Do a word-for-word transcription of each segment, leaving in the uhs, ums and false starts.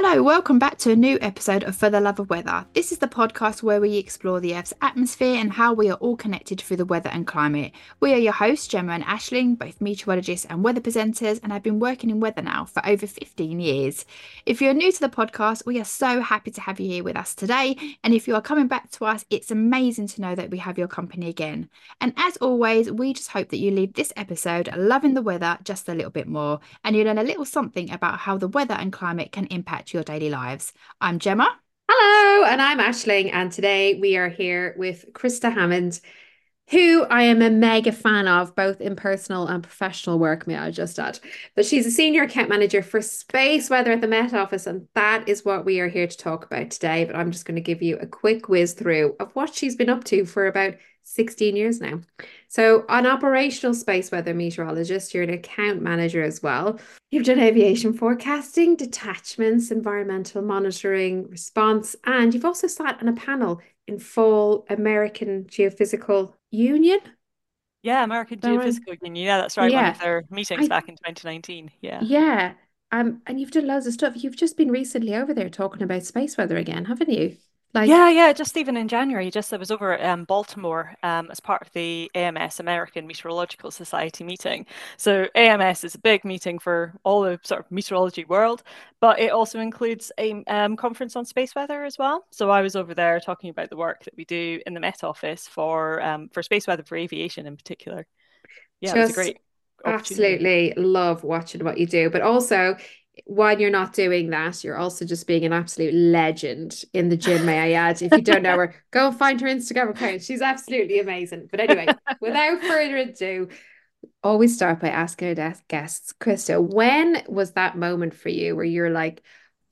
Hello, welcome back to a new episode of For the Love of Weather. This is the podcast where we explore the Earth's atmosphere and how we are all connected through the weather and climate. We are your hosts, Gemma and Aisling, both meteorologists and weather presenters, and have been working in weather now for over fifteen years. If you're new to the podcast, we are so happy to have you here with us today. And if you are coming back to us, it's amazing to know that we have your company again. And as always, we just hope that you leave this episode loving the weather just a little bit more, and you learn a little something about how the weather and climate can impact your daily lives. I'm Gemma. Hello, and I'm Aisling, and today we are here with Krista Hammond, who I am a mega fan of, both in personal and professional work, may I just add. But she's a senior account manager for space weather at the Met Office, and that is what we are here to talk about today. But I'm just going to give you a quick whiz through of what she's been up to for about sixteen years now. So, an operational space weather meteorologist, you're an account manager as well. You've done aviation forecasting, detachments, environmental monitoring, response, and you've also sat on a panel in fall American Geophysical Union. Yeah, American That right? Geophysical Union. Yeah, that's right. One Yeah. of their meetings I back in twenty nineteen. Yeah. yeah. Um, and you've done loads of stuff. You've just been recently over there talking about space weather again, haven't you? Like, Yeah, yeah, just even in January, just I was over at um, Baltimore um, as part of the A M S, American Meteorological Society meeting. So A M S is a big meeting for all the sort of meteorology world, but it also includes a um, conference on space weather as well. So I was over there talking about the work that we do in the Met Office for um, for space weather for aviation in particular. Yeah, it was a just great opportunity. absolutely love watching what you do. But also, while you're not doing that, you're also just being an absolute legend in the gym, may I add. If you don't know her, go and find her Instagram account. She's absolutely amazing. But anyway, without further ado, always start by asking our guests, Krista, when was that moment for you where you're like,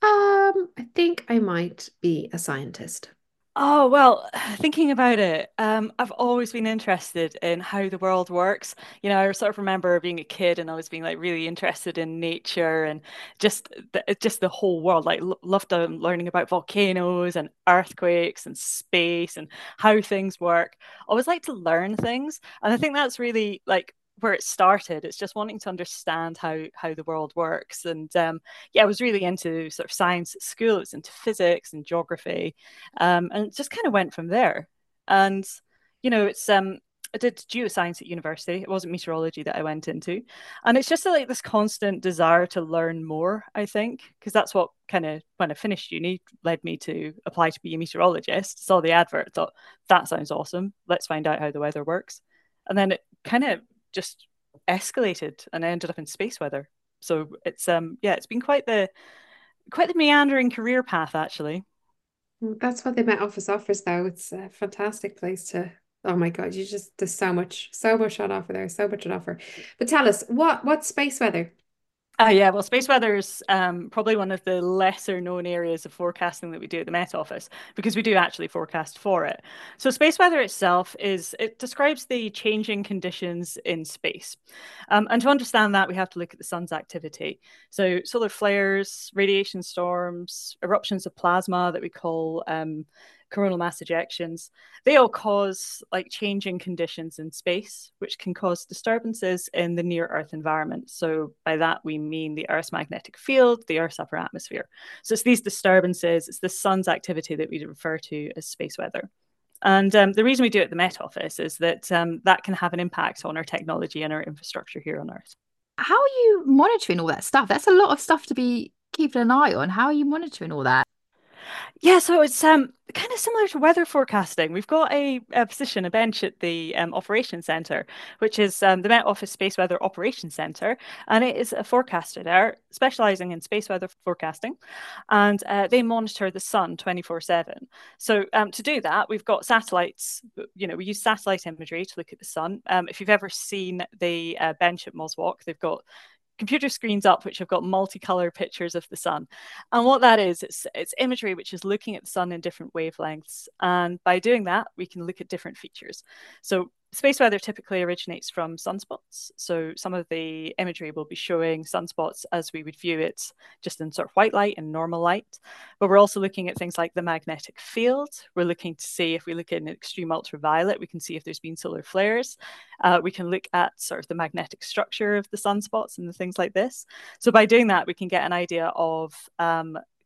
um, I think I might be a scientist? Oh, well, thinking about it, um, I've always been interested in how the world works. You know, I sort of remember being a kid and always being like really interested in nature and just the, just the whole world. Like, lo loved um, learning about volcanoes and earthquakes and space and how things work. Always like to learn things, and I think that's really like where it started. It's just wanting to understand how how the world works. And um, yeah, I was really into sort of science at school. It was into physics and geography, um, and it just kind of went from there. And you know, it's um, I did geoscience at university. It wasn't meteorology that I went into, and it's just like this constant desire to learn more. I think because that's what kind of when I finished uni led me to apply to be a meteorologist. Saw the advert, thought that sounds awesome. Let's find out how the weather works, and then it kind of just escalated, and I ended up in space weather. So it's um, yeah, it's been quite the quite the meandering career path actually. That's what the Met Office offers, though. It's a fantastic place to. Oh my God, you just there's so much, so much on offer there, so much on offer. But tell us, what what's space weather? Uh, yeah, well, space weather is um, probably one of the lesser known areas of forecasting that we do at the Met Office because we do actually forecast for it. So, space weather itself is it describes the changing conditions in space. Um, and to understand that, we have to look at the sun's activity. So, solar flares, radiation storms, eruptions of plasma that we call um, coronal mass ejections, they all cause like changing conditions in space, which can cause disturbances in the near Earth environment. So by that we mean the Earth's magnetic field, the Earth's upper atmosphere. So it's these disturbances, it's the sun's activity that we refer to as space weather. And um, the reason we do it at the Met Office is that um, that can have an impact on our technology and our infrastructure here on Earth. How are you monitoring all that stuff? That's a lot of stuff to be keeping an eye on. How are you monitoring all that? Yeah, so it's um kind of similar to weather forecasting. We've got a, a position, a bench at the um, operations center, which is um, the Met Office Space Weather Operations Center, and it is a forecaster there specializing in space weather forecasting, and uh, they monitor the sun twenty-four seven. So um, to do that, we've got satellites. You know, we use satellite imagery to look at the sun. Um, if you've ever seen the uh, bench at Moswalk, they've got computer screens up which have got multicolor pictures of the sun. And what that is, it's it's imagery which is looking at the sun in different wavelengths. And by doing that, we can look at different features. So space weather typically originates from sunspots. So some of the imagery will be showing sunspots as we would view it just in sort of white light and normal light. But we're also looking at things like the magnetic field. We're looking to see if we look in extreme ultraviolet, we can see if there's been solar flares. Uh, we can look at sort of the magnetic structure of the sunspots and the things like this. So by doing that, we can get an idea of um,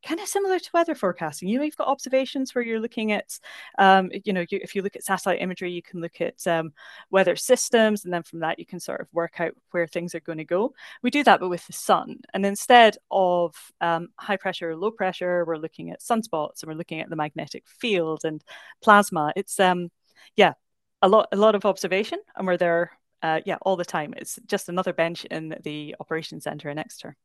kind of similar to weather forecasting. You know, you've got observations where you're looking at, um, you know, you, if you look at satellite imagery, you can look at um, weather systems, and then from that you can sort of work out where things are going to go. We do that, but with the sun. And instead of um, high pressure or low pressure, we're looking at sunspots, and we're looking at the magnetic field and plasma. It's um, yeah, a lot, a lot of observation, and we're there, uh, yeah, all the time. It's just another bench in the operations center in Exeter.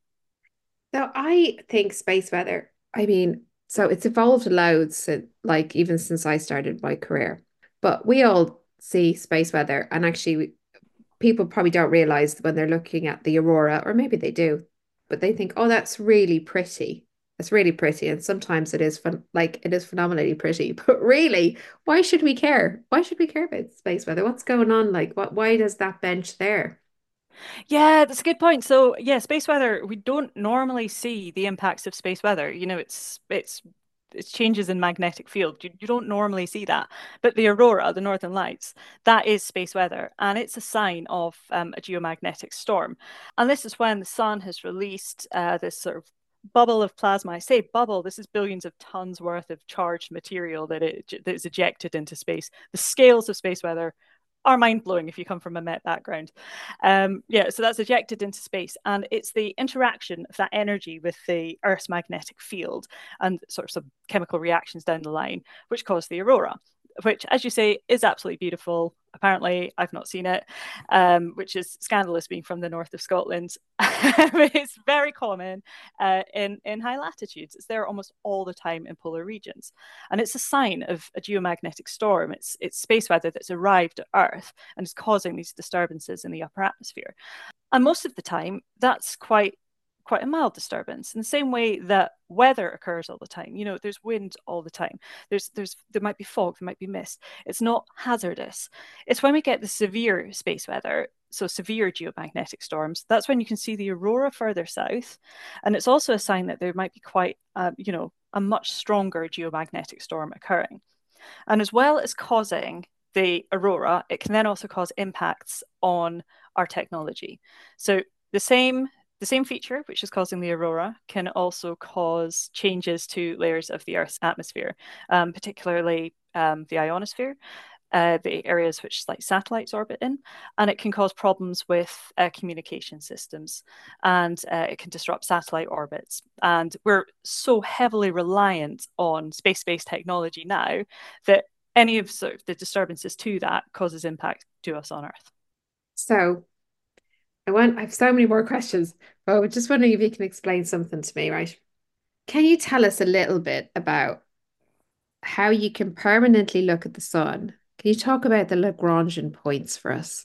So I think space weather, I mean, so it's evolved loads, since, like even since I started my career. But we all see space weather, and actually, we, people probably don't realize when they're looking at the aurora, or maybe they do, but they think, oh, that's really pretty. It's really pretty. And sometimes it is fun, like it is phenomenally pretty. But really, why should we care? Why should we care about space weather? What's going on? Like, what, why does that bench there? Yeah, that's a good point. So, yeah, space weather, we don't normally see the impacts of space weather. You know, it's it's it's changes in magnetic field. You, you don't normally see that. But the aurora, the northern lights, that is space weather, and it's a sign of um, a geomagnetic storm. And this is when the sun has released uh, this sort of bubble of plasma. I say bubble, this is billions of tons worth of charged material that it that is ejected into space. The scales of space weather are mind blowing if you come from a Met background. Um, yeah, so that's ejected into space, and it's the interaction of that energy with the Earth's magnetic field and sort of some chemical reactions down the line, which cause the aurora, which, as you say, is absolutely beautiful. Apparently, I've not seen it, um, which is scandalous being from the north of Scotland. It's very common uh, in, in high latitudes. It's there almost all the time in polar regions. And it's a sign of a geomagnetic storm. It's, it's space weather that's arrived at Earth and is causing these disturbances in the upper atmosphere. And most of the time, that's quite quite a mild disturbance, in the same way that weather occurs all the time. You know, there's wind all the time. There's there's there might be fog, there might be mist. It's not hazardous. It's when we get the severe space weather, so severe geomagnetic storms, that's when you can see the aurora further south. And it's also a sign that there might be quite, uh, you know, a much stronger geomagnetic storm occurring. And as well as causing the aurora, it can then also cause impacts on our technology. So the same the same feature, which is causing the aurora, can also cause changes to layers of the Earth's atmosphere, um, particularly um, the ionosphere, uh, the areas which like satellites orbit in, and it can cause problems with uh, communication systems, and uh, it can disrupt satellite orbits. And we're so heavily reliant on space-based technology now that any of sort of the disturbances to that causes impact to us on Earth. So I want, I have so many more questions, but I was just wondering if you can explain something to me, right? Can you tell us a little bit about how you can permanently look at the sun? Can you talk about the Lagrangian points for us?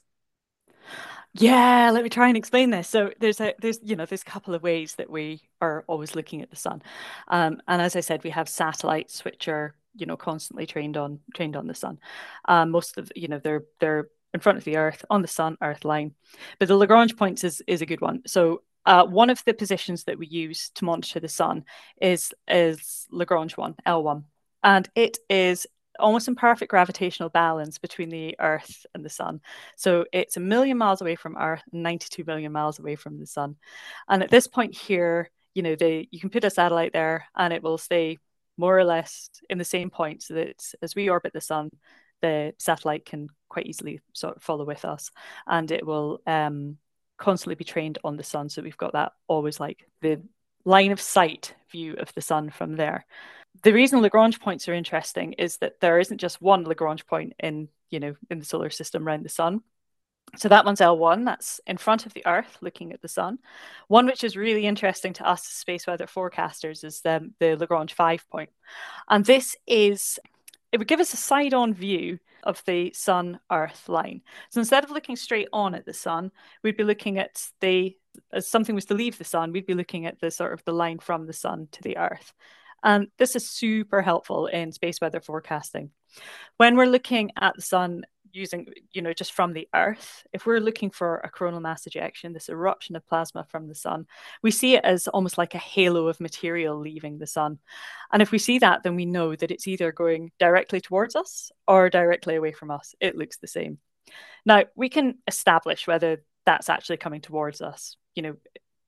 Yeah, let me try and explain this. So there's a there's you know there's a couple of ways that we are always looking at the sun, um, and as I said, we have satellites which are you know constantly trained on trained on the sun. Um, most of you know they're they're in front of the Earth on the sun Earth line, but the Lagrange points is is a good one. So uh, one of the positions that we use to monitor the sun is is Lagrange one L one, and it is almost in perfect gravitational balance between the Earth and the sun. So it's a million miles away from Earth and ninety-two million miles away from the sun. And at this point here, you know, they you can put a satellite there and it will stay more or less in the same point, so that as we orbit the sun, the satellite can quite easily sort of follow with us, and it will um, constantly be trained on the sun. So we've got that always like the line of sight view of the sun from there. The reason Lagrange points are interesting is that there isn't just one Lagrange point in, you know, in the solar system around the sun. So that one's L one, that's in front of the Earth looking at the sun. One which is really interesting to us space weather forecasters is the, the Lagrange five point. And this is, it would give us a side-on view of the sun-Earth line. So instead of looking straight on at the sun, we'd be looking at the, as something was to leave the sun, we'd be looking at the sort of the line from the sun to the Earth. And this is super helpful in space weather forecasting. When we're looking at the sun using, you know, just from the Earth, if we're looking for a coronal mass ejection, this eruption of plasma from the sun, we see it as almost like a halo of material leaving the sun. And if we see that, then we know that it's either going directly towards us or directly away from us. It looks the same. Now, we can establish whether that's actually coming towards us. You know,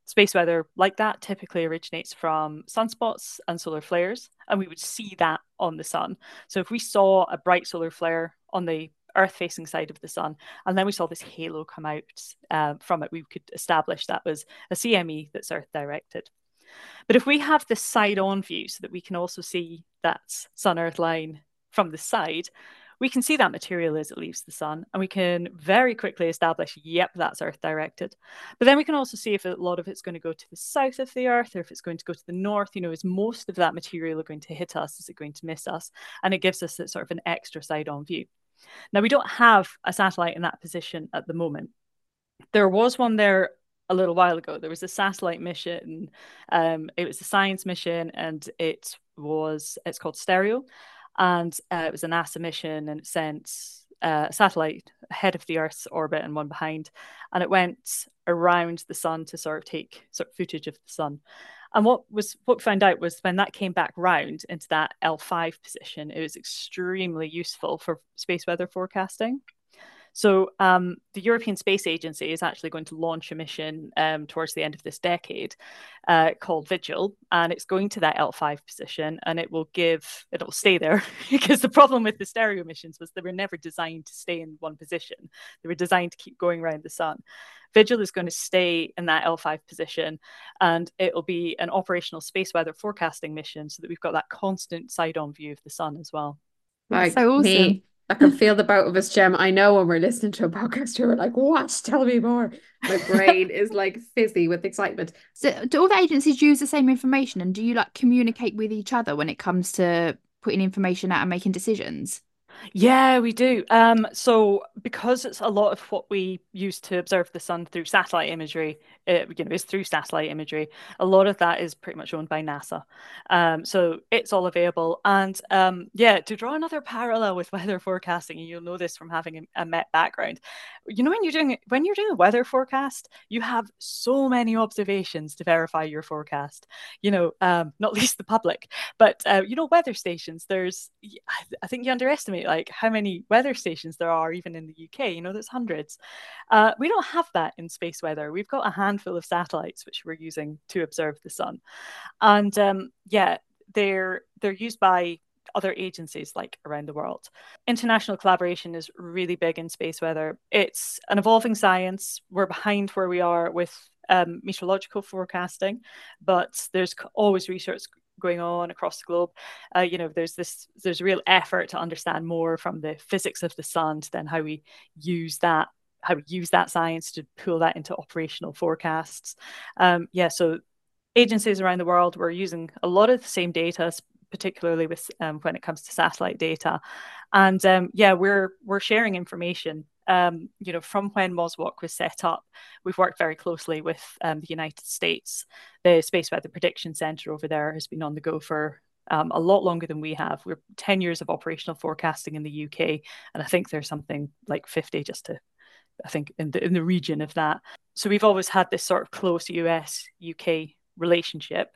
space weather like that typically originates from sunspots and solar flares, and we would see that on the sun. So if we saw a bright solar flare on the Earth-facing side of the sun, and then we saw this halo come out uh, from it, we could establish that was a C M E that's Earth-directed. But if we have this side-on view so that we can also see that Sun-Earth line from the side, we can see that material as it leaves the sun, and we can very quickly establish, yep, that's Earth directed. But then we can also see if a lot of it's going to go to the south of the Earth, or if it's going to go to the north. You know, is most of that material going to hit us? Is it going to miss us? And it gives us sort of an extra side-on view. Now, we don't have a satellite in that position at the moment. There was one there a little while ago. There was a satellite mission. Um, it was a science mission, and it was, it's called STEREO. And uh, it was a NASA mission, and it sent uh, a satellite ahead of the Earth's orbit and one behind. And it went around the sun to sort of take sort of footage of the sun. And what was what we found out was when that came back round into that L five position, it was extremely useful for space weather forecasting. So um, the European Space Agency is actually going to launch a mission um, towards the end of this decade uh, called Vigil, and it's going to that L five position, and it will give, it'll stay there because the problem with the STEREO missions was they were never designed to stay in one position. They were designed to keep going around the sun. Vigil is going to stay in that L five position, and it will be an operational space weather forecasting mission so that we've got that constant side-on view of the sun as well. Like so awesome. Me, I can feel the both of us, Gem. I know when we're listening to a podcast, we're like, what? Tell me more. My brain is like fizzy with excitement. So do all the agencies use the same information, and do you like communicate with each other when it comes to putting information out and making decisions? Yeah, we do. Um, so because it's a lot of what we use to observe the sun through satellite imagery, it, you know, is through satellite imagery. A lot of that is pretty much owned by NASA. Um, so it's all available. And um, yeah, to draw another parallel with weather forecasting, and you'll know this from having a, a Met background. You know, when you're doing when you're doing a weather forecast, you have so many observations to verify your forecast. You know, um, not least the public, but uh, you know, weather stations. There's, I think you underestimate like how many weather stations there are even in the U K. You know, there's hundreds. Uh, we don't have that in space weather. We've got a handful of satellites which we're using to observe the sun, and um, yeah, they're they're used by other agencies like around the world. International collaboration is really big in space weather. It's an evolving science. We're behind where we are with um, meteorological forecasting, but there's always research going on across the globe. Uh, you know, there's this there's a real effort to understand more from the physics of the sun to then how we use that how we use that science to pull that into operational forecasts. Um, yeah, so agencies around the world were using a lot of the same data, particularly with um, when it comes to satellite data, and um, yeah, we're we're sharing information. Um, you know, from when MOSWOC was set up, we've worked very closely with um, the United States. The Space Weather Prediction Center over there has been on the go for um, a lot longer than we have. We're ten years of operational forecasting in the U K, and I think there's something like fifty just to, I think, in the in the region of that. So we've always had this sort of close U S U K relationship.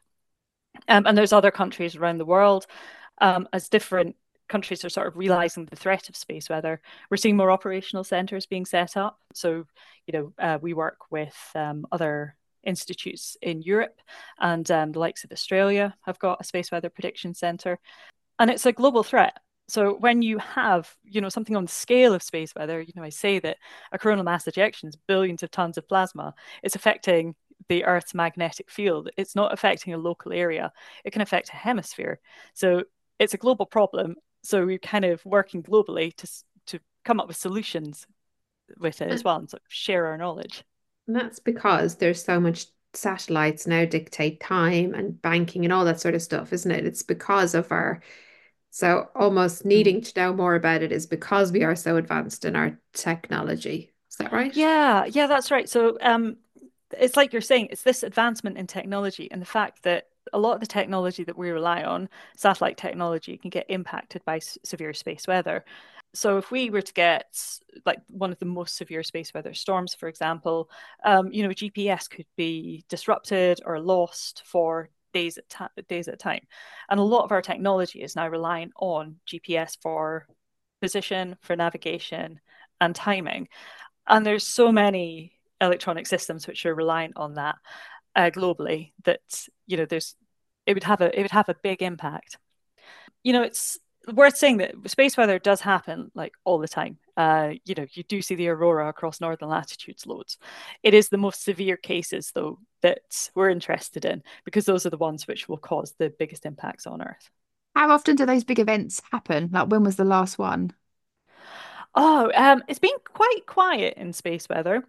Um, and there's other countries around the world, um, as different countries are sort of realizing the threat of space weather. We're seeing more operational centers being set up. So, you know, uh, we work with um, other institutes in Europe, and um, the likes of Australia have got a space weather prediction center. And it's a global threat. So when you have, you know, something on the scale of space weather, you know, I say that a coronal mass ejection is billions of tons of plasma. It's affecting the Earth's magnetic field. It's not affecting a local area. It can affect a hemisphere. So it's a global problem. So we're kind of working globally to to come up with solutions with it as well, and sort of share our knowledge. And that's because there's so much satellites now dictate time and banking and all that sort of stuff, isn't it? It's because of our so almost needing to know more about it is because we are so advanced in our technology. Is that right? Yeah, yeah, that's right. So um, it's like you're saying, it's this advancement in technology and the fact that a lot of the technology that we rely on, satellite technology, can get impacted by s- severe space weather. So if we were to get like one of the most severe space weather storms, for example, um, you know, G P S could be disrupted or lost for days at ta- days at a time. And a lot of our technology is now relying on G P S for position, for navigation, and timing. And there's so many electronic systems which are reliant on that. uh, globally, that you know there's it would have a it would have a big impact. You know, it's worth saying that space weather does happen like all the time. Uh, you know, you do see the aurora across northern latitudes loads. It is the most severe cases, though, that we're interested in because those are the ones which will cause the biggest impacts on Earth. How often do those big events happen? Like when was the last one? Oh, um, it's been quite quiet in space weather.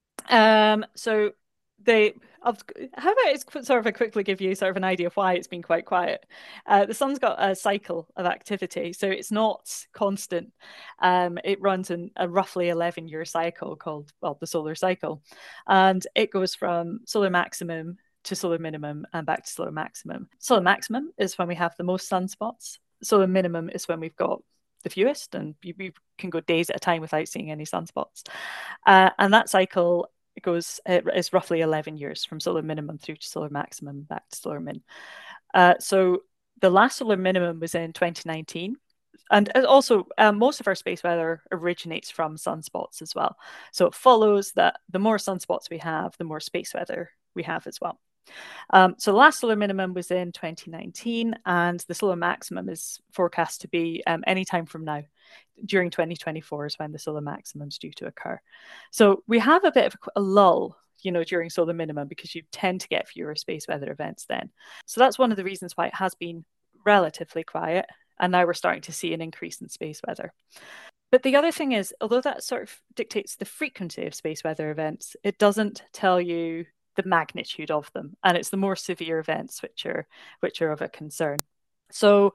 Um, so they, I'll, how about it's sort of I quickly give you sort of an idea of why it's been quite quiet. Uh, the sun's got a cycle of activity, so it's not constant. Um, it runs in a roughly eleven year cycle called, well, the solar cycle. And it goes from solar maximum to solar minimum and back to solar maximum. Solar maximum is when we have the most sunspots. Solar minimum is when we've got the fewest, and you, you can go days at a time without seeing any sunspots. Uh, and that cycle goes uh, is roughly eleven years from solar minimum through to solar maximum back to solar min. Uh, so the last solar minimum was in twenty nineteen. And also, um, most of our space weather originates from sunspots as well. So it follows that the more sunspots we have, the more space weather we have as well. Um, so the last solar minimum was in twenty nineteen, and the solar maximum is forecast to be um, any time from now. During twenty twenty-four is when the solar maximum is due to occur. So we have a bit of a lull, you know, during solar minimum because you tend to get fewer space weather events then. So that's one of the reasons why it has been relatively quiet, and now we're starting to see an increase in space weather. But the other thing is, although that sort of dictates the frequency of space weather events, it doesn't tell you the magnitude of them, and it's the more severe events which are which are of a concern. So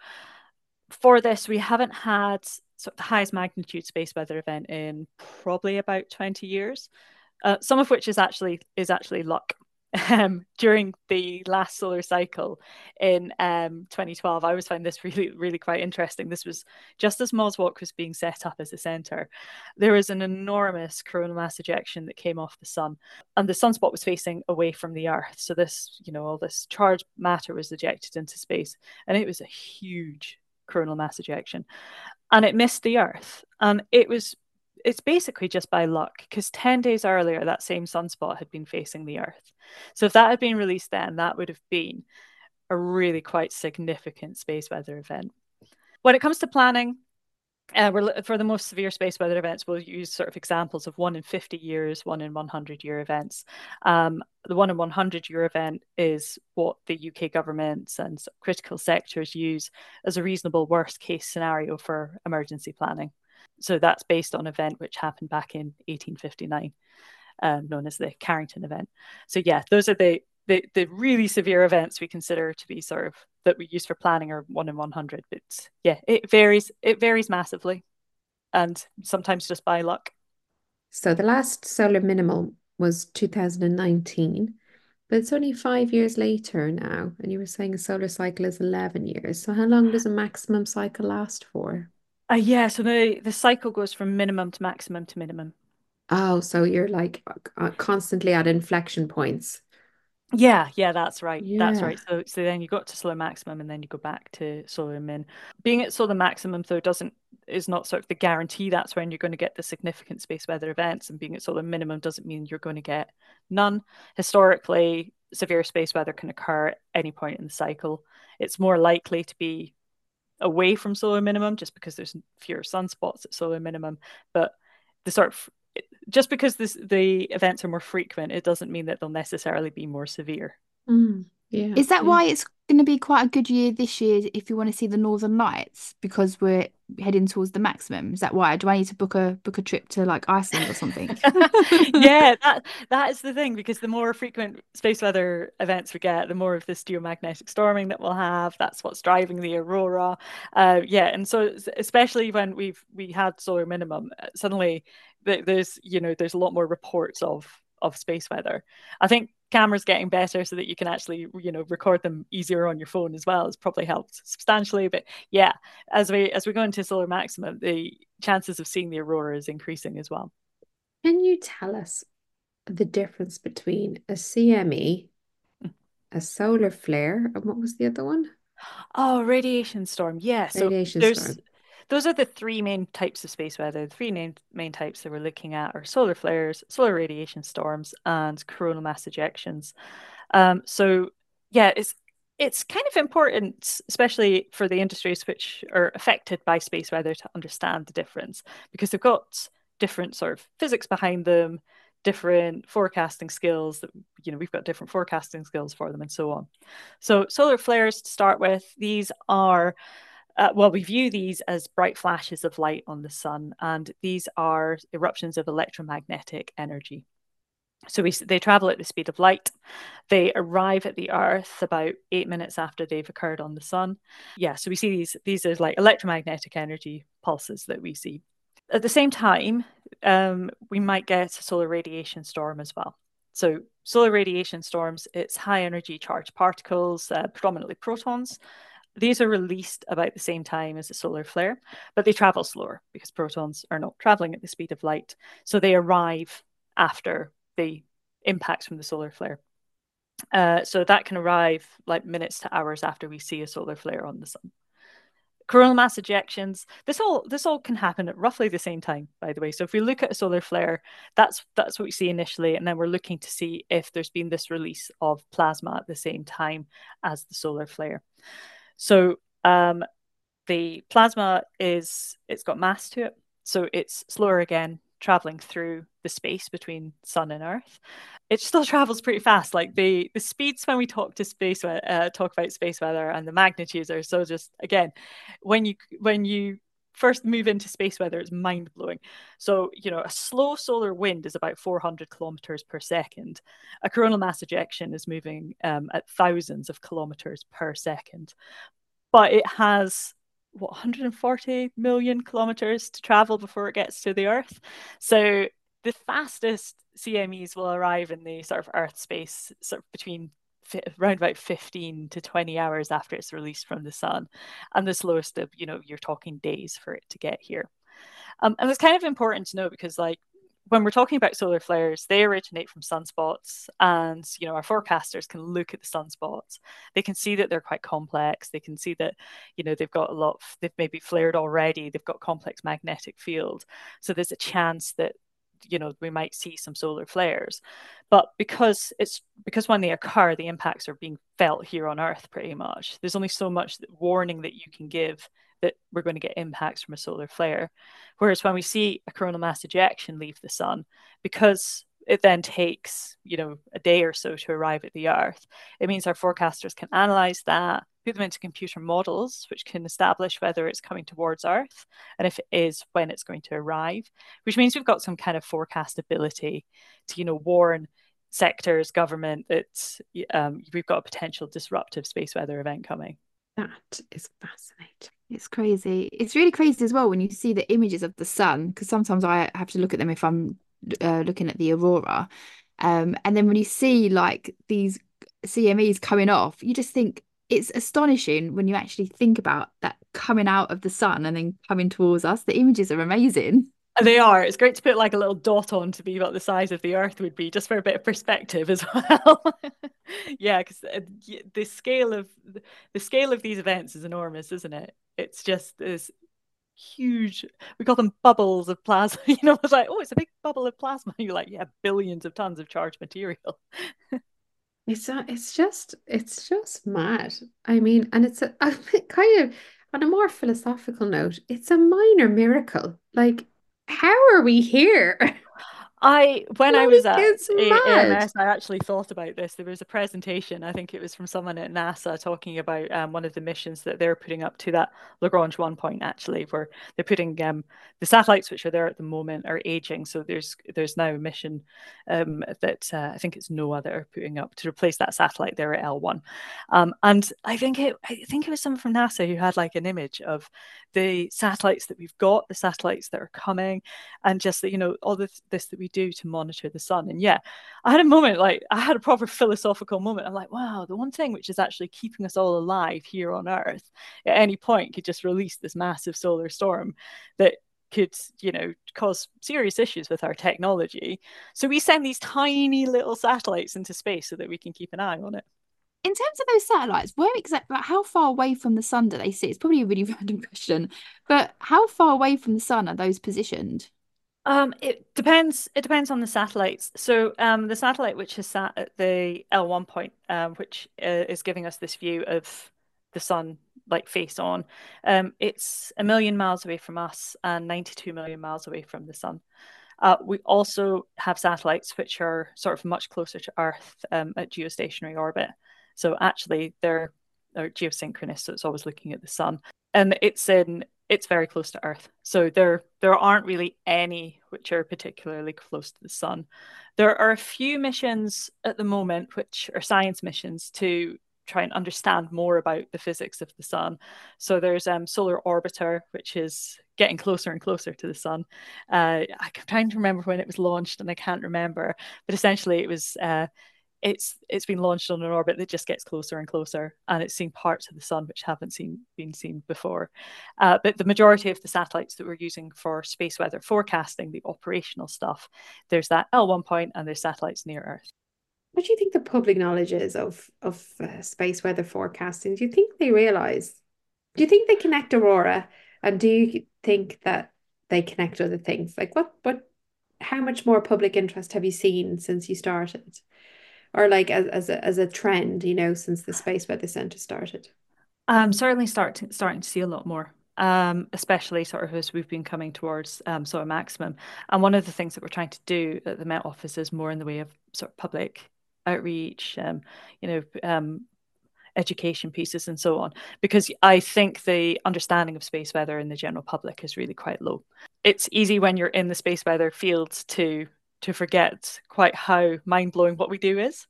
for this, we haven't had sort of the highest magnitude space weather event in probably about twenty years, uh, some of which is actually is actually luck. Um, during the last solar cycle in um, twenty twelve, I always found this really, really quite interesting. This was just as MOSWAC was being set up as a centre. There was an enormous coronal mass ejection that came off the sun, and the sunspot was facing away from the Earth. So this, you know, all this charged matter was ejected into space, and it was a huge coronal mass ejection, and it missed the Earth, and it was it's basically just by luck because ten days earlier that same sunspot had been facing the Earth. So if that had been released then, that would have been a really quite significant space weather event. When it comes to planning, uh, we're, for the most severe space weather events, we'll use sort of examples of one in fifty years, one in one hundred year events. Um, the one in one hundred year event is what the U K governments and critical sectors use as a reasonable worst case scenario for emergency planning. So that's based on an event which happened back in eighteen fifty-nine, um, known as the Carrington event. So yeah, those are the, the the really severe events we consider to be sort of that we use for planning are one in one hundred. But yeah, it varies. It varies massively, and sometimes just by luck. So the last solar minimum was two thousand nineteen, but it's only five years later now. And you were saying a solar cycle is eleven years. So how long does a maximum cycle last for? Uh, yeah, so the the cycle goes from minimum to maximum to minimum. Oh, so you're like uh, constantly at inflection points. Yeah, yeah, that's right. That's Yeah. right. So so then you got to solar maximum and then you go back to solar min. Being at solar maximum though doesn't is not sort of the guarantee that's when you're going to get the significant space weather events, and being at solar minimum doesn't mean you're going to get none. Historically, severe space weather can occur at any point in the cycle. It's more likely to be away from solar minimum just because there's fewer sunspots at solar minimum, but the sort of just because this the events are more frequent, it doesn't mean that they'll necessarily be more severe. Mm, yeah. Is that Yeah. why it's going to be quite a good year this year if you want to see the Northern Lights because we're heading towards the maximum? Is that why? Do I need to book a book a trip to like Iceland or something? Yeah, that that is the thing because the more frequent space weather events we get, the more of this geomagnetic storming that we'll have. That's what's driving the aurora. Uh, yeah, and so especially when we've we had solar minimum, uh, suddenly there's you know there's a lot more reports of of space weather. I think cameras getting better so that you can actually you know record them easier on your phone as well has probably helped substantially. But yeah, as we as we go into solar maximum, the chances of seeing the aurora is increasing as well. Can you tell us the difference between a C M E, a solar flare, and what was the other one? Oh, radiation storm. Yeah. So Radiation there's storm. those are the three main types of space weather. The three main main types that we're looking at are solar flares, solar radiation storms, and coronal mass ejections. Um, so yeah, it's it's kind of important, especially for the industries which are affected by space weather, to understand the difference, because they've got different sort of physics behind them, different forecasting skills that, you know, we've got different forecasting skills for them and so on. So solar flares, to start with, these are uh, well, we view these as bright flashes of light on the sun, and these are eruptions of electromagnetic energy. So we, they travel at the speed of light. They arrive at the Earth about eight minutes after they've occurred on the sun. Yeah, so we see these, these are like electromagnetic energy pulses that we see. At the same time, um, we might get a solar radiation storm as well. So solar radiation storms, it's high energy charged particles, uh, predominantly protons. These are released about the same time as a solar flare, but they travel slower because protons are not traveling at the speed of light. So they arrive after the impacts from the solar flare. Uh, so that can arrive like minutes to hours after we see a solar flare on the sun. Coronal mass ejections, this all this all can happen at roughly the same time, by the way. So if we look at a solar flare, that's that's what we see initially, and then we're looking to see if there's been this release of plasma at the same time as the solar flare. So um, the plasma is, it's got mass to it. So it's slower again, traveling through the space between sun and Earth. It still travels pretty fast. Like the the speeds when we talk to space, uh, talk about space weather, and the magnitudes are so just, again, when you when you first move into space weather, it's mind blowing. So, you know, a slow solar wind is about four hundred kilometers per second. A coronal mass ejection is moving um, at thousands of kilometers per second. But it has, what, one hundred forty million kilometers to travel before it gets to the Earth. So the fastest C M Es will arrive in the sort of Earth space sort of between around about fifteen to twenty hours after it's released from the sun, and the slowest of, you know, you're talking days for it to get here. Um, and it's kind of important to know because, like, when we're talking about solar flares, they originate from sunspots, and you know our forecasters can look at the sunspots. They can see that they're quite complex. They can see that, you know, they've got a lot. Of, they've maybe flared already. They've got complex magnetic field, so there's a chance that, you know, we might see some solar flares. But because it's because when they occur, the impacts are being felt here on Earth pretty much. There's only so much warning that you can give that we're going to get impacts from a solar flare. Whereas when we see a coronal mass ejection leave the sun, because it then takes, you know, a day or so to arrive at the Earth, it means our forecasters can analyze that, put them into computer models, which can establish whether it's coming towards Earth, and if it is, when it's going to arrive, which means we've got some kind of forecast ability to, you know, warn sectors, government, that um, we've got a potential disruptive space weather event coming. That is fascinating. It's crazy. It's really crazy as well when you see the images of the sun, because sometimes I have to look at them if I'm uh, looking at the aurora. Um, and then when you see like these C M Es coming off, you just think it's astonishing when you actually think about that coming out of the sun and then coming towards us. The images are amazing. They are. It's great to put like a little dot on to be about the size of the Earth would be, just for a bit of perspective as well. Yeah, because the scale of the scale of these events is enormous, isn't it? It's just this huge. We call them bubbles of plasma. You know, it's like, oh, it's a big bubble of plasma. You're like, yeah, billions of tons of charged material. It's a, it's just it's just mad. I mean, and it's a, a kind of, on a more philosophical note, it's a minor miracle. Like, how are we here? I, when I Like, was at it's mad. A M S, I actually thought about this. There was a presentation, I think it was from someone at NASA, talking about um, one of the missions that they're putting up to that Lagrange one point, actually, where they're putting um, the satellites which are there at the moment are aging. So there's there's now a mission um, that uh, I think it's NOAA that are putting up to replace that satellite there at L one. Um, and I think it I think it was someone from NASA who had like an image of the satellites that we've got, the satellites that are coming, and just that, you know, all this, this that we do to monitor the sun. And yeah, I had a moment, like I had a proper philosophical moment. I'm like, wow, the one thing which is actually keeping us all alive here on Earth at any point could just release this massive solar storm that could, you know, cause serious issues with our technology. So we send these tiny little satellites into space so that we can keep an eye on it. In terms of those satellites, where exactly, like how far away from the sun do they sit? It's probably a really random question, but how far away from the sun are those positioned? Um, it depends. It depends on the satellites. So, um, the satellite which is sat at the L one point, um, which uh, is giving us this view of the sun like face on, um, it's a million miles away from us and ninety-two million miles away from the sun. Uh, we also have satellites which are sort of much closer to Earth, um, at geostationary orbit. So actually, they're, they're geosynchronous, so it's always looking at the sun, and it's in it's very close to Earth. So there there aren't really any which are particularly close to the sun. There are a few missions at the moment which are science missions to try and understand more about the physics of the sun. So there's um, Solar Orbiter, which is getting closer and closer to the sun. Uh, I'm trying to remember when it was launched, and I can't remember. But essentially, it was uh, it's it's been launched on an orbit that just gets closer and closer, and it's seen parts of the sun which haven't seen been seen before. Uh, but the majority of the satellites that we're using for space weather forecasting, the operational stuff, there's that L one point, and there's satellites near Earth. What do you think the public knowledge is of of uh, space weather forecasting? Do you think they realize? Do you think they connect Aurora, and do you think that they connect other things? Like what what how much more public interest have you seen since you started? Or like as as a as a trend, you know, since the Space Weather Centre started? I'm certainly starting starting to see a lot more. Um, especially sort of as we've been coming towards um, sort of maximum. And one of the things that we're trying to do at the Met Office is more in the way of sort of public outreach, um, you know, um, education pieces and so on, because I think the understanding of space weather in the general public is really quite low. It's easy when you're in the space weather fields to to forget quite how mind-blowing what we do is.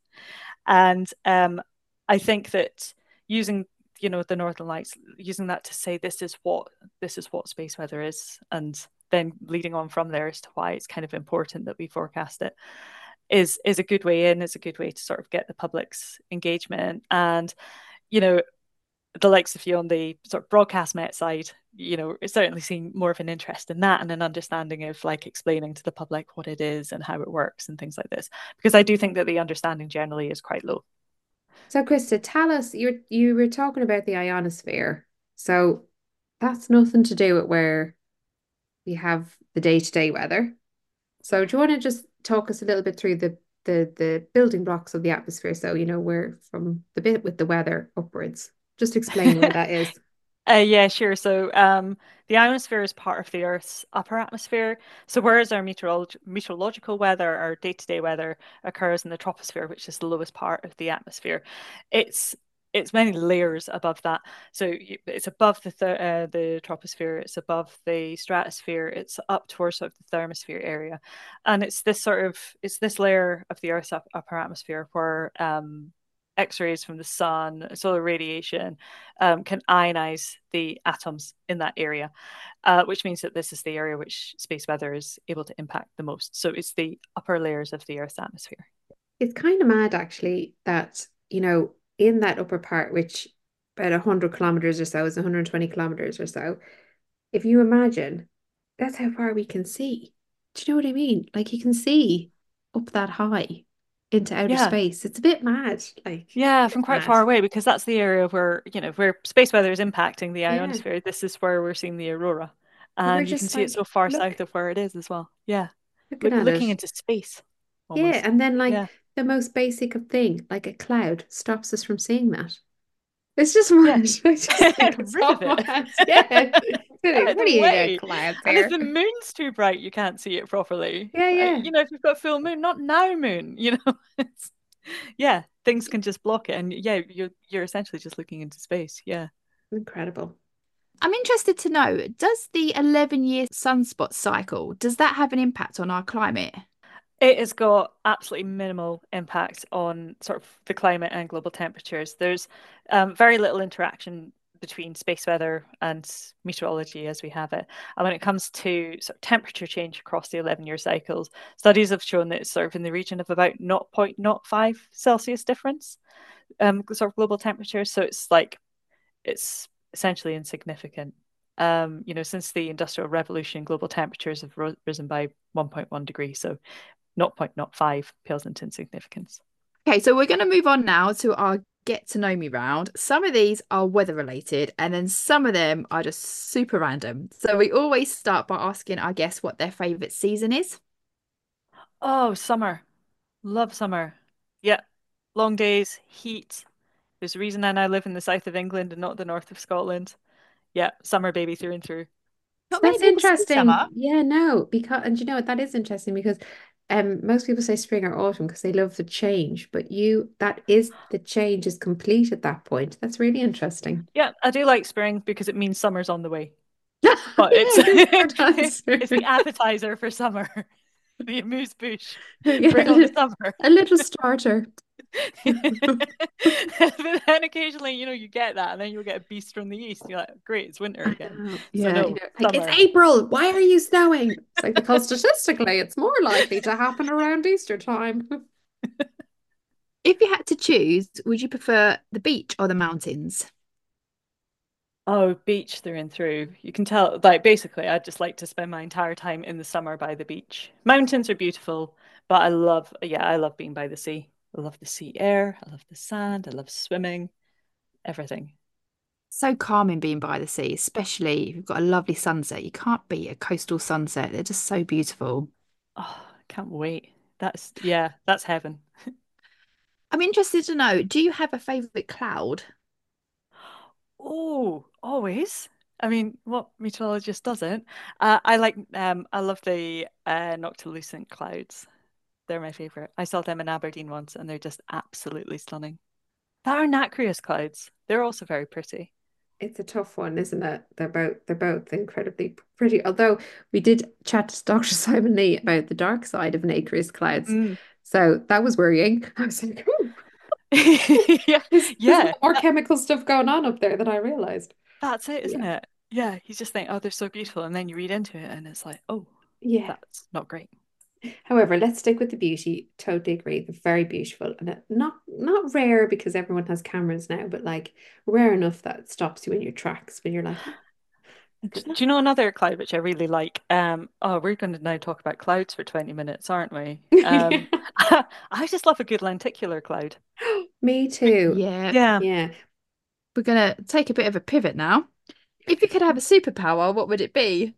And um, I think that using, you know, the Northern Lights, using that to say this is what this is what space weather is, and then leading on from there as to why it's kind of important that we forecast it, is is a good way in, is a good way to sort of get the public's engagement. And, you know, the likes of you on the sort of broadcast Met side, you know, certainly seeing more of an interest in that and an understanding of like explaining to the public what it is and how it works and things like this. Because I do think that the understanding generally is quite low. So, Krista, tell us, you you were talking about the ionosphere. So that's nothing to do with where we have the day-to-day weather. So do you want to just talk us a little bit through the the the building blocks of the atmosphere? So, you know, we're from the bit with the weather upwards. Just explain where that is. Uh, yeah, sure. So, um, the ionosphere is part of the Earth's upper atmosphere. So, whereas our meteorolog meteorological weather, our day-to-day weather, occurs in the troposphere, which is the lowest part of the atmosphere, it's it's many layers above that. So, you, it's above the th uh, the troposphere, it's above the stratosphere, it's up towards sort of the thermosphere area, and it's this sort of it's this layer of the Earth's up, upper atmosphere where um, X-rays from the sun, solar radiation, um, can ionize the atoms in that area, uh, which means that this is the area which space weather is able to impact the most. So it's the upper layers of the Earth's atmosphere. It's kind of mad actually that, you know, in that upper part, which about one hundred kilometers or so is one hundred twenty kilometers or so, if you imagine, that's how far we can see. Do you know what I mean? Like you can see up that high into outer Yeah, space. It's a bit mad, like yeah, a bit from quite mad. far away, because that's the area where, you know, where space weather is impacting the Yeah. ionosphere. This is where we're seeing the aurora, And we're and you can just see it so like, far south look, of where it is as well. Yeah, looking look, at looking it. into space Yeah. almost. And then like Yeah, the most basic of thing, like a cloud stops us from seeing that. It's just yeah. mad. I just think Get it's rid so of it. mad. Yeah. Out of What the do you get way. clouds And if here? the moon's too bright, you can't see it properly. Yeah, Uh, yeah. you know, if you've got full moon, not now moon, you know. It's, yeah, things can just block it. And yeah, you're you're essentially just looking into space. Yeah. Incredible. I'm interested to know, does the eleven year sunspot cycle, does that have an impact on our climate? It has got absolutely minimal impact on sort of the climate and global temperatures. There's um, very little interaction between space weather and meteorology as we have it. And when it comes to sort of temperature change across the eleven year cycles, studies have shown that it's sort of in the region of about zero point zero five Celsius difference, um, sort of global temperature. So it's like, it's essentially insignificant. Um, you know, since the Industrial Revolution, global temperatures have ro risen by one point one degrees. So zero point zero point zero five pales into insignificance. Okay, so we're going to move on now to our get to know me round. Some of these are weather related, and then some of them are just super random. So we always start by asking our guests what their favourite season is. Oh, summer. Love summer. Yeah. Long days, heat. There's a reason I now live in the south of England and not the north of Scotland. Yeah, summer baby through and through. Not many That's people say interesting. summer. Yeah, no, because and you know what, that is interesting because um most people say spring or autumn because they love the change, but you that is the change is complete at that point. That's really interesting. Yeah, I do like spring because it means summer's on the way. But it's Yeah, good short answer. it's the appetizer for summer. The amuse bouche. Yeah, a Bring on the little, summer. a little starter. But then occasionally, you know, you get that, and then you'll get a beast from the east. You're like, great, it's winter I again. know. So Yeah, you no, know, like it's summer. April. Why are you snowing? It's like because statistically, it's more likely to happen around Easter time. If you had to choose, would you prefer the beach or the mountains? Oh, beach through and through. You can tell, like, basically, I'd just like to spend my entire time in the summer by the beach. Mountains are beautiful, but I love, yeah, I love being by the sea. I love the sea air. I love the sand. I love swimming, everything. So calming being by the sea, especially if you've got a lovely sunset. You can't beat a coastal sunset. They're just so beautiful. Oh, can't wait. That's, yeah, that's heaven. I'm interested to know, do you have a favourite cloud? Oh, always. I mean, what meteorologist doesn't? Uh, I like, um, I love the uh, noctilucent clouds. They're my favorite. I saw them in Aberdeen once, and they're just absolutely stunning. That are nacreous clouds. They're also very pretty. It's a tough one, isn't it? They're both they're both incredibly pretty. Although we did chat to doctor Simon Lee about the dark side of nacreous clouds, Mm. so that was worrying. I was like, oh, Yeah, there's, there's a yeah, lot more that, chemical stuff going on up there than I realized. that's it, isn't Yeah, it? Yeah, you just think, oh, they're so beautiful, and then you read into it, and it's like, oh, yeah. that's not great. However, let's stick with the beauty. Totally agree. They're very beautiful and it- not not rare because everyone has cameras now, but like rare enough that it stops you in your tracks when you're like, oh, look Do, at that. do you know another cloud which I really like? Um, oh, we're going to now talk about clouds for twenty minutes, aren't we? Um, Yeah. I just love a good lenticular cloud. Me too. Yeah, Yeah. Yeah. we're gonna take a bit of a pivot now. If you could have a superpower, what would it be?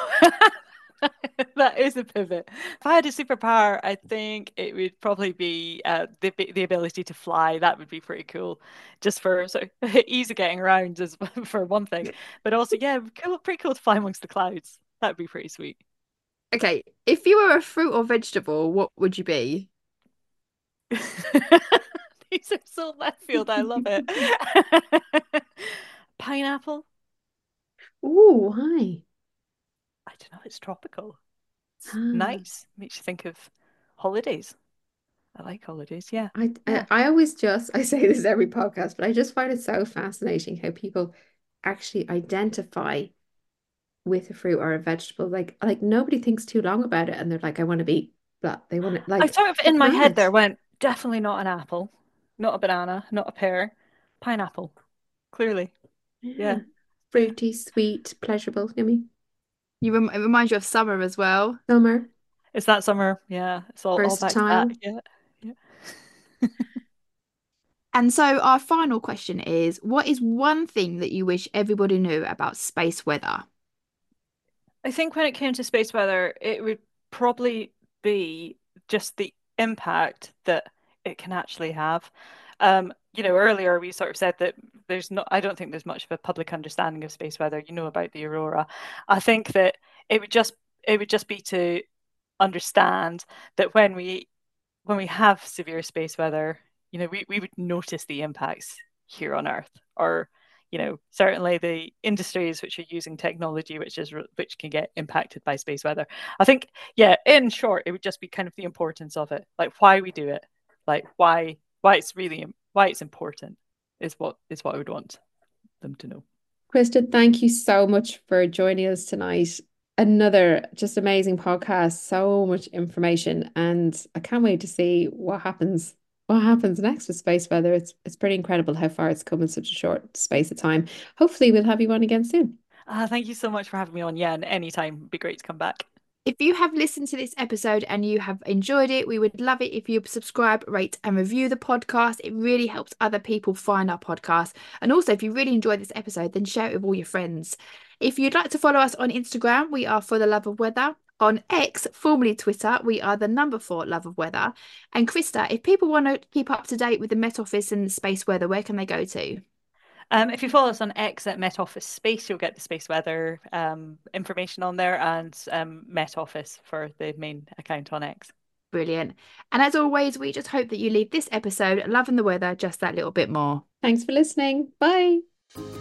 That is a pivot. If I had a superpower, I think it would probably be uh, the the ability to fly. That would be pretty cool, just for sort of ease of getting around, as for one thing. But also, yeah, cool, pretty cool to fly amongst the clouds. That would be pretty sweet. Okay, if you were a fruit or vegetable, what would you be? These are so left field. I love it. Pineapple. Oh, hi. I don't know. It's tropical. It's Ah. nice. Makes you think of holidays. I like holidays. Yeah. I, I Yeah. I always just I say this every podcast, but I just find it so fascinating how people actually identify with a fruit or a vegetable. Like like nobody thinks too long about it, and they're like, I want to be that. They want to I like sort of in it's my head mad. there went definitely not an apple, not a banana, not a pear, pineapple. Clearly. Yeah, Yeah. Yeah. fruity, sweet, pleasurable, yummy. You rem it reminds you of summer as well. Summer, It's that summer. Yeah. It's all, all back to that. versatile. Yeah. Yeah. And so our final question is, what is one thing that you wish everybody knew about space weather? I think when it came to space weather, it would probably be just the impact that it can actually have. Um, you know, earlier we sort of said that there's not, I don't think there's much of a public understanding of space weather. You know about the aurora. I think that it would just it would just be to understand that when we when we have severe space weather, you know, we, we would notice the impacts here on Earth, or you know, certainly the industries which are using technology which is which can get impacted by space weather. I think, yeah, in short, it would just be kind of the importance of it, like why we do it, like why why it's really why it's important is what is what I would want them to know. Krista, thank you so much for joining us tonight. Another just amazing podcast, so much information, and I can't wait to see what happens. What happens next with space weather? It's it's pretty incredible how far it's come in such a short space of time. Hopefully, we'll have you on again soon. Uh, thank you so much for having me on. Yeah, and anytime, it'd be great to come back. If you have listened to this episode and you have enjoyed it, we would love it if you subscribe, rate, and review the podcast. It really helps other people find our podcast. And also, if you really enjoyed this episode, then share it with all your friends. If you'd like to follow us on Instagram, we are For the Love of Weather. On X, formerly Twitter, we are the number four Love of Weather. And Krista, if people want to keep up to date with the Met Office and the space weather, where can they go to? Um, if you follow us on X at Met Office Space, you'll get the space weather um, information on there, and um, Met Office for the main account on X. Brilliant. And as always, we just hope that you leave this episode loving the weather just that little bit more. Thanks for listening. Bye.